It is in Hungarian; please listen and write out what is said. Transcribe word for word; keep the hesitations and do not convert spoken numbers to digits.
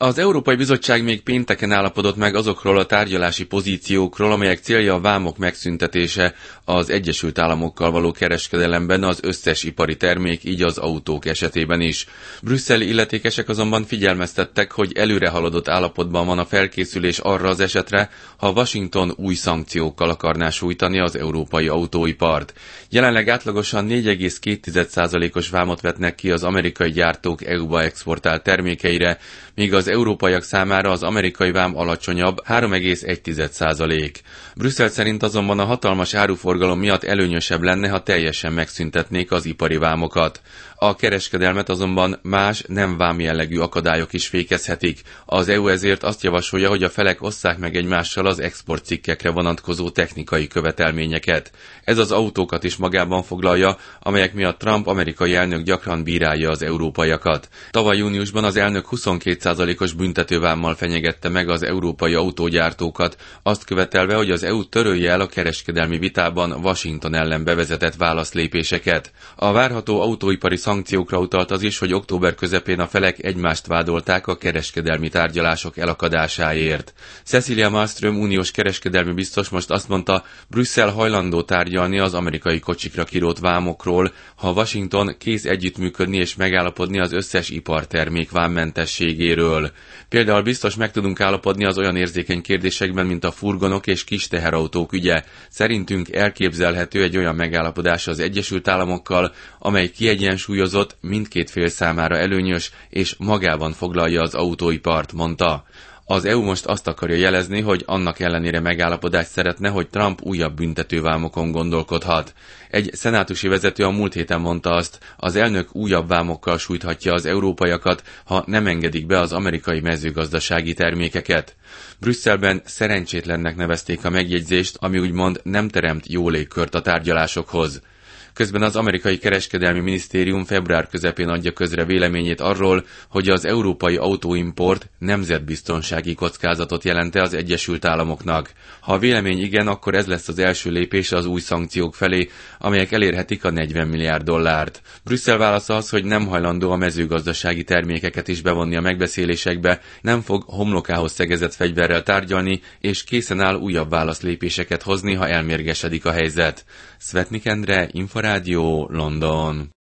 Az Európai Bizottság még pénteken állapodott meg azokról a tárgyalási pozíciókról, amelyek célja a vámok megszüntetése az Egyesült Államokkal való kereskedelemben az összes ipari termék, így az autók esetében is. Brüsszeli illetékesek azonban figyelmeztettek, hogy előre haladott állapotban van a felkészülés arra az esetre, ha Washington új szankciókkal akarná sújtani az európai autóipart. Jelenleg átlagosan négy egész két százalékos vámot vetnek ki az amerikai gyártók é u-ba exportált termékeire, míg az európaiak számára az amerikai vám alacsonyabb három egész egy százalék. Brüsszel szerint azonban a hatalmas áruforgalom miatt előnyösebb lenne, ha teljesen megszüntetnék az ipari vámokat. A kereskedelmet azonban más, nem vámjellegű akadályok is fékezhetik. Az é u ezért azt javasolja, hogy a felek osszák meg egymással az exportcikkekre vonatkozó technikai követelményeket. Ez az autókat is magában foglalja, amelyek miatt Trump amerikai elnök gyakran bírálja az európaiakat. Tavaly júniusban az elnök huszonkét százalékos büntetővámmal fenyegette meg az európai autógyártókat, azt követelve, hogy az é u törölje el a kereskedelmi vitában Washington ellen bevezetett válaszlépéseket. A várható autóipari szankciókra utalt az is, hogy október közepén a felek egymást vádolták a kereskedelmi tárgyalások elakadásáért. Cecilia Malmström uniós kereskedelmi biztos most azt mondta, Brüsszel hajlandó tárgyalni az amerikai kocsikra kirótt vámokról, ha Washington kész együttműködni és megállapodni az összes ipartermék vámmentességéről. Például biztos meg tudunk állapodni az olyan érzékeny kérdésekben, mint a furgonok és kis teherautók ügye. Szerintünk elképzelhető egy olyan megállapodás az Egyesült Államokkal, amely kiegyensúlyozott, mindkét fél számára előnyös és magában foglalja az autóipart, mondta. Az é u most azt akarja jelezni, hogy annak ellenére megállapodást szeretne, hogy Trump újabb büntetővámokon gondolkodhat. Egy szenátusi vezető a múlt héten mondta azt, az elnök újabb vámokkal sújthatja az európaiakat, ha nem engedik be az amerikai mezőgazdasági termékeket. Brüsszelben szerencsétlennek nevezték a megjegyzést, ami úgymond nem teremt jó légkört a tárgyalásokhoz. Közben az amerikai kereskedelmi minisztérium február közepén adja közre véleményét arról, hogy az európai autóimport nemzetbiztonsági kockázatot jelent-e az Egyesült Államoknak. Ha a vélemény igen, akkor ez lesz az első lépés az új szankciók felé, amelyek elérhetik a negyven milliárd dollárt. Brüsszel válasza az, hogy nem hajlandó a mezőgazdasági termékeket is bevonni a megbeszélésekbe, nem fog homlokához szegezett fegyverrel tárgyalni, és készen áll újabb válaszlépéseket hozni, ha elmérgesedik a helyzet. Szvetnik Endre, Inforádió, London.